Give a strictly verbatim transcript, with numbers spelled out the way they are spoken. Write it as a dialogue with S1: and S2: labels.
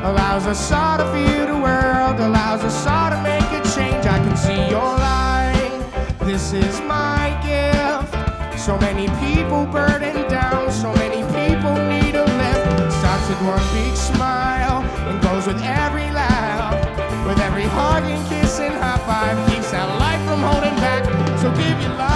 S1: allows us all to feel the world, allows us all to make a change. I can see your light, this is my gift. So many people burdened down, so many people need a lift. Starts with one big smile and goes with every laugh, with every hug and kiss and high five, keeps that light from holding back. So give your life